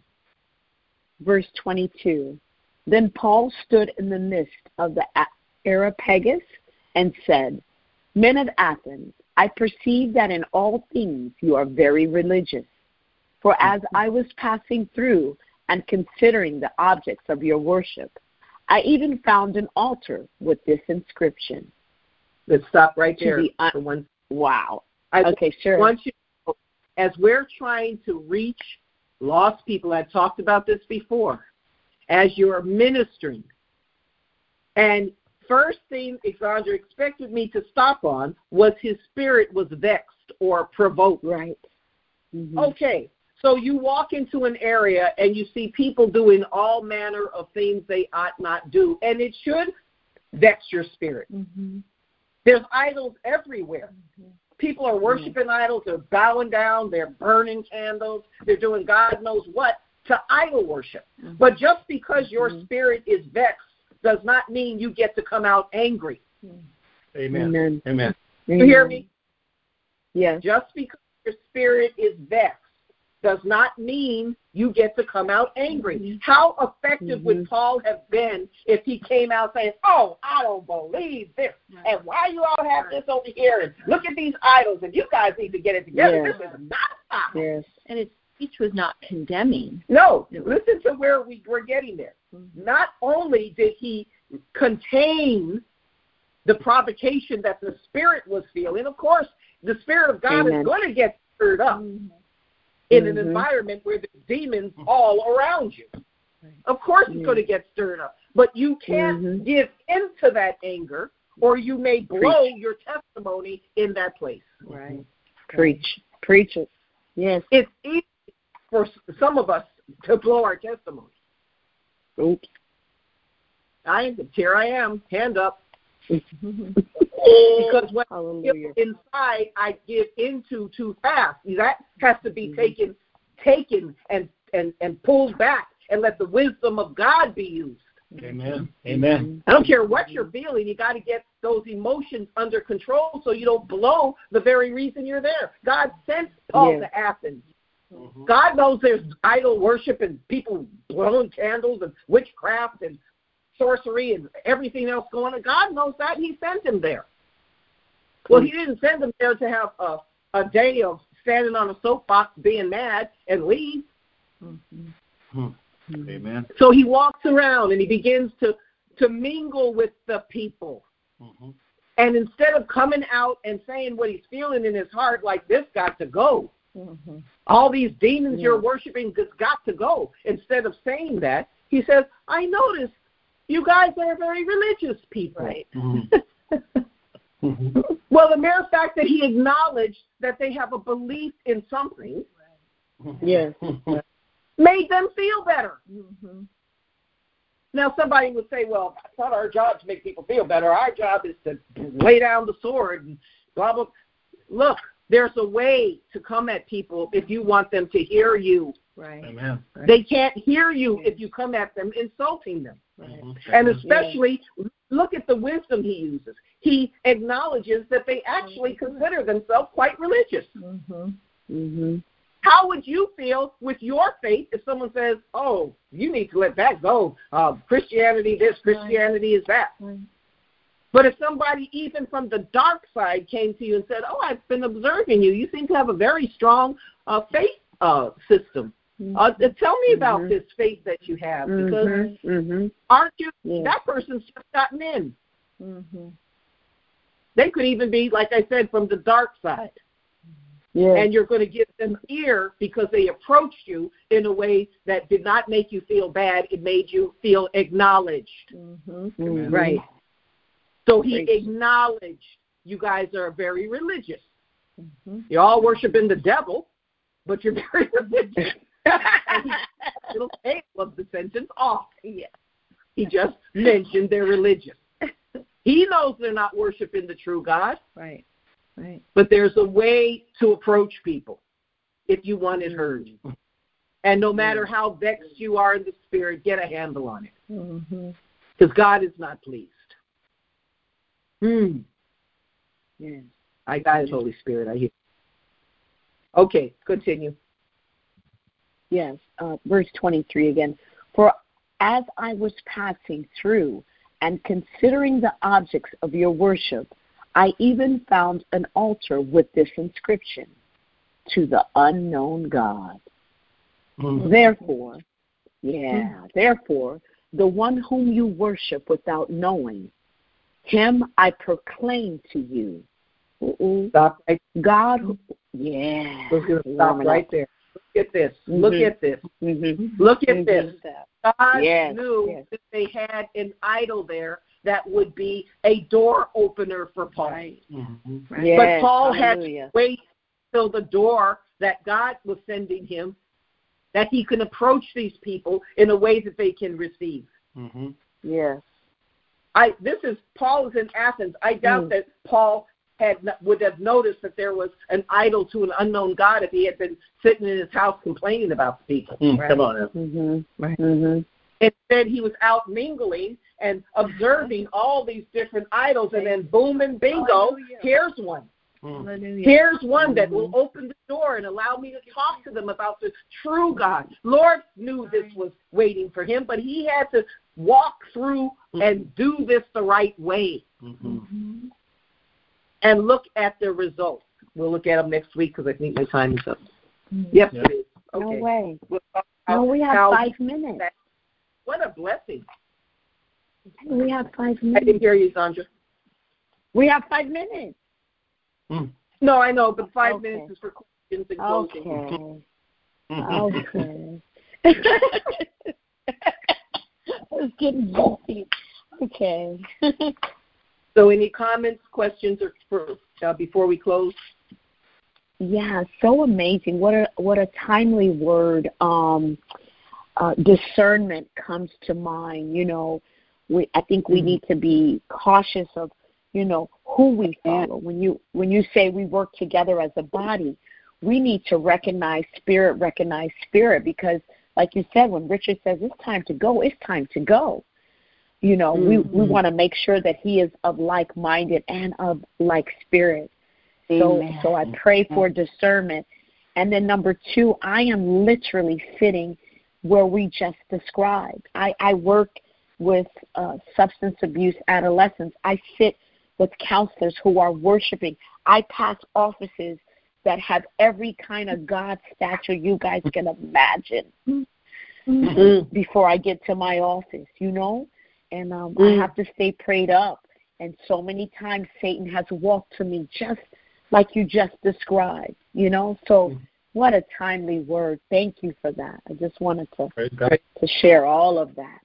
Verse twenty-two. Then Paul stood in the midst of the Areopagus and said, Men of Athens, I perceive that in all things you are very religious. For as I was passing through and considering the objects of your worship, I even found an altar with this inscription. Let's stop right there. The un- for one. Wow. I okay, sure. Want you to know, as we're trying to reach lost people, I've talked about this before, as you're ministering. And first thing Alexandra expected me to stop on was his spirit was vexed or provoked. Right. Mm-hmm. Okay, so you walk into an area and you see people doing all manner of things they ought not do, and it should vex your spirit. Mm-hmm. There's idols everywhere. Mm-hmm. People are worshiping mm-hmm. idols. They're bowing down. They're burning candles. They're doing God knows what to idol worship. Mm-hmm. But just because your mm-hmm. spirit is vexed does not mean you get to come out angry. Amen. Amen. Amen. You hear me? Yes. Just because your spirit is vexed does not mean you get to come out angry. Mm-hmm. How effective mm-hmm. would Paul have been if he came out saying, oh, I don't believe this, right. and why you all have this over here, and look at these idols, and you guys need to get it together. Yes. This is not stop. Yes. And his speech was not condemning. No, listen to where we, we're getting there. Mm-hmm. Not only did he contain the provocation that the Spirit was feeling, of course, the Spirit of God Amen. Is going to get stirred up. Mm-hmm. in an mm-hmm. environment where there's demons all around you. Of course it's mm-hmm. going to get stirred up. But you can't mm-hmm. give into that anger, or you may blow Preach. Your testimony in that place. Right. Preach. Preach it. Yes. It's easy for some of us to blow our testimony. Oops. I, here I am, hand up. Because what I feel inside, I give into too fast. That has to be taken, taken and, and, and pulled back, and let the wisdom of God be used. Amen. Amen. I don't care what you're feeling. You got to get those emotions under control so you don't blow the very reason you're there. God sent Paul yes. to Athens. Mm-hmm. God knows there's idol worship and people blowing candles and witchcraft and sorcery and everything else going on. God knows that. He sent him there. Well, he didn't send him there to have a, a day of standing on a soapbox being mad and leave. Mm-hmm. Amen. So he walks around and he begins to, to mingle with the people. Mm-hmm. And instead of coming out and saying what he's feeling in his heart, like, this got to go. Mm-hmm. All these demons yeah. you're worshiping just got to go. Instead of saying that, he says, I noticed you guys are very religious people. Right. Mm-hmm. mm-hmm. Well, the mere fact that he acknowledged that they have a belief in something yes. made them feel better. Mm-hmm. Now, somebody would say, well, it's not our job to make people feel better. Our job is to lay down the sword and blah, blah. Look, there's a way to come at people if you want them to hear you. Right. Amen. They can't hear you if you come at them insulting them. Right. And especially, yeah. look at the wisdom he uses. He acknowledges that they actually consider themselves quite religious. Mm-hmm. Mm-hmm. How would you feel with your faith if someone says, oh, you need to let that go. Uh, Christianity this, Christianity is that. Right. But if somebody even from the dark side came to you and said, oh, I've been observing you. You seem to have a very strong uh, faith uh, system. Uh, tell me about Mhm. this faith that you have, because Mm-hmm. Mm-hmm. aren't you? Yeah. That person's just gotten in. Mm-hmm. They could even be, like I said, from the dark side. Yeah. And you're going to give them ear because they approached you in a way that did not make you feel bad. It made you feel acknowledged. Mm-hmm. Mhm. Right. So he Great. acknowledged you guys are very religious. Mm-hmm. You're all worshiping the devil, but you're very religious. And he, little A was the sentence off. Yeah. He just mentioned they're religious. He knows they're not worshiping the true God. Right. Right. But there's a way to approach people if you want it heard. And no matter how vexed you are in the spirit, get a handle on it. Mm-hmm. Because God is not pleased. Hmm. Yeah. I got it, Holy Spirit. I hear. Okay, continue. Yes, uh, verse twenty-three again. For as I was passing through and considering the objects of your worship, I even found an altar with this inscription, to the unknown God. Mhm. Therefore, yeah, therefore, the one whom you worship without knowing, him I proclaim to you. Uh-uh. Stop right. God, who, yeah. We're going to stop right there. Look at this. Mhm. Look at this. Mm-hmm. Look at Mhm. this. God Yes, knew yes. that they had an idol there that would be a door opener for Paul. Right. Mhm. Right. Yes, But Paul hallelujah. had to wait till the door that God was sending him, that he can approach these people in a way that they can receive. Mhm. Yes. I this is Paul is in Athens. I doubt Mm. that Paul had would have noticed that there was an idol to an unknown God if he had been sitting in his house complaining about the people. Mm, Right. Come on now. Mm-hmm. Right. Mm-hmm. Instead, he was out mingling and observing all these different idols, and then boom and bingo, Hallelujah. here's one. Mm. Hallelujah. Here's one that Mhm. will open the door and allow me to talk to them about the true God. Lord knew this was waiting for him, but he had to walk through and do this the right way Mhm. Mm-hmm. and look at the results. We'll look at them next week because I think my time is up. Mm-hmm. Yep, Yeah. it is. No Okay. way. We'll talk No, about we have how- five minutes. What a blessing. We have five I didn't minutes. hear you, Sandra. We have five minutes. Mm. No, I know, but five Okay. minutes is for questions and closing. Okay. Mhm. Okay. It's getting juicy. Okay. So any comments, questions, or for, uh, before we close? Yeah, so amazing. What a what a timely word. Um, uh, discernment comes to mind. You know, we I think we Mhm. need to be cautious of, you know, who we follow. When you when you say we work together as a body, we need to recognize spirit, recognize spirit, because, like you said, when Richard says it's time to go, it's time to go. You know, we we Mhm. want to make sure that he is of like-minded and of like spirit. So, Amen. so I pray for discernment. And then number two, I am literally sitting where we just described. I, I work with uh, substance abuse adolescents. I sit with counselors who are worshiping. I pass offices that have every kind of God stature you guys can imagine Mhm. before I get to my office, you know? And um, Mm. I have to stay prayed up. And so many times Satan has walked to me just like you just described, you know? So what a timely word. Thank you for that. I just wanted to, Praise God. to share all of that.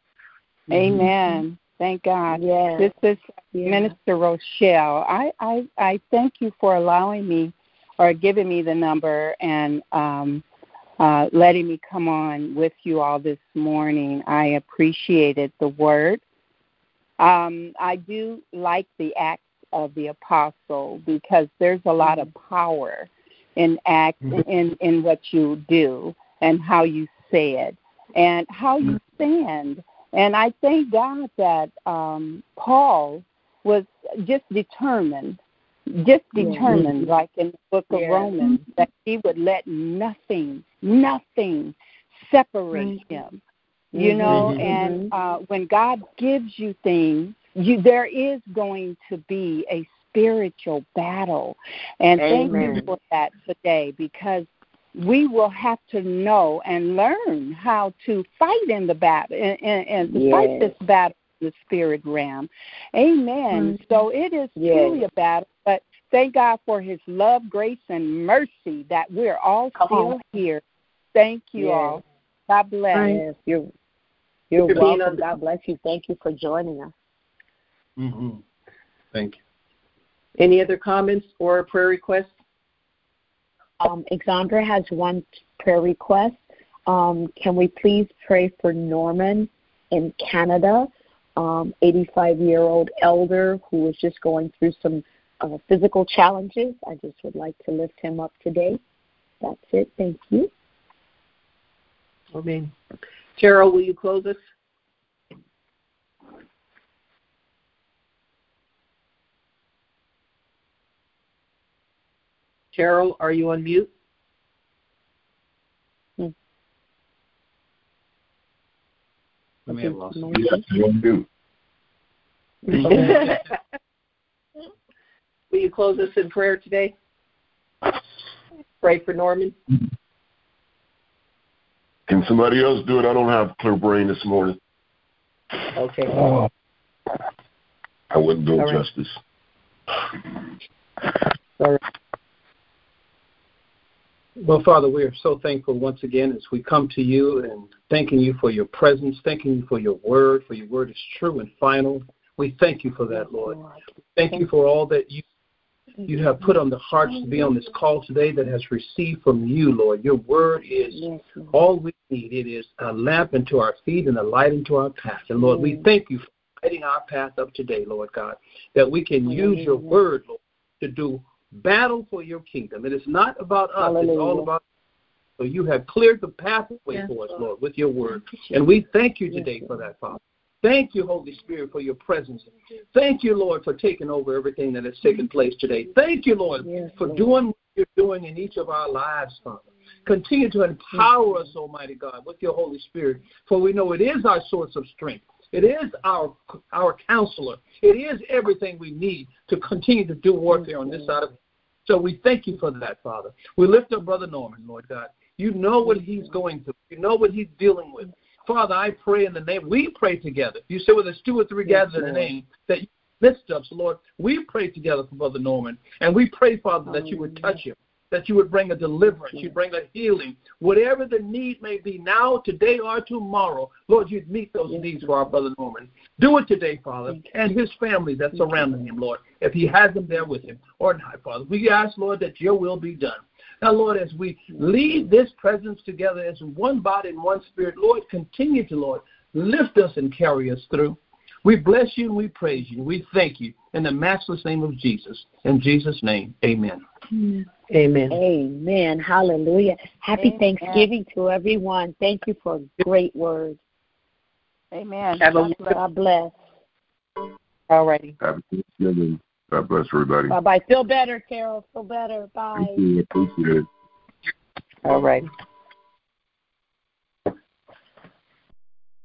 Amen. Thank God. Yeah. This is yeah. Minister Rochelle. I, I, I thank you for allowing me or giving me the number and um, uh, letting me come on with you all this morning. I appreciated the word. Um, I do like the Acts of the Apostle because there's a lot of power in act in, in what you do and how you say it and how you stand. And I thank God that um, Paul was just determined, just determined, like in the book of Yeah. Romans, that he would let nothing, nothing separate him. You know, Mhm. and uh, when God gives you things, you, there is going to be a spiritual battle. And thank you Amen. for that today, because we will have to know and learn how to fight in the battle and, and, and to yes. fight this battle in the spirit realm. Amen. Mm-hmm. So it is yes. truly a battle, but thank God for his love, grace, and mercy that we're all Come still on. here. Thank you yes. all. God bless. Yes. You're, you're welcome. God bless you. Thank you for joining us. Mm-hmm. Thank you. Any other comments or prayer requests? Um, Alexandra has one prayer request. Um, can we please pray for Norman in Canada, um, eighty-five-year-old elder who is just going through some uh, physical challenges? I just would like to lift him up today. That's it. Thank you. Amen. Cheryl, will you close us? Cheryl, are you on mute? Hmm. I may have lost you. Yes, you're on mute. Will you close us in prayer today? Pray for Norman. Can somebody else do it? I don't have a clear brain this morning. Okay. Oh, I wouldn't do it right. justice. All right. Well, Father, we are so thankful once again as we come to you and thanking you for your presence, thanking you for your word, for your word is true and final. We thank you for that, Lord. Thank you for all that you you have put on the hearts to be on this call today that has received from you, Lord. Your word is all we need. It is a lamp unto our feet and a light unto our path. And, Lord, we thank you for lighting our path up today, Lord God, that we can use your word, Lord, to do battle for your kingdom. It is not about us. Hallelujah. It's all about you. So you have cleared the pathway yes, for us, Lord, with your word. And we thank you today yes, for that, Father. Thank you, Holy Spirit, for your presence. Thank you, Lord, for taking over everything that has taken place today. Thank you, Lord, yes, for Lord. doing what you're doing in each of our lives, Father. Continue to empower us, Almighty God, with your Holy Spirit, for we know it is our source of strength. It is our our counselor. It is everything we need to continue to do warfare on this side of it. So we thank you for that, Father. We lift up Brother Norman, Lord God. You know what he's going through. You know what he's dealing with. Father, I pray in the name. We pray together. You said when there's two or three yes, gathered in the name that you lift us, Lord. We pray together for Brother Norman. And we pray, Father, that you would touch him, that you would bring a deliverance, you'd bring a healing. Whatever the need may be now, today, or tomorrow, Lord, you'd meet those yes, needs for our Brother Norman. Do it today, Father, and his family that's surrounding him, Lord, if he has them there with him or not, Father. We ask, Lord, that your will be done. Now, Lord, as we lead this presence together as one body and one spirit, Lord, continue to, Lord, lift us and carry us through. We bless you and we praise you. We thank you in the matchless name of Jesus. In Jesus' name, amen. Amen. Amen. Hallelujah. Happy amen. Thanksgiving to everyone. Thank you for a great word. Amen. Have a God bless. All righty. Happy Thanksgiving. God bless everybody. Bye-bye. Feel better, Carol. Feel better. Bye. Thank you. Appreciate it. All right.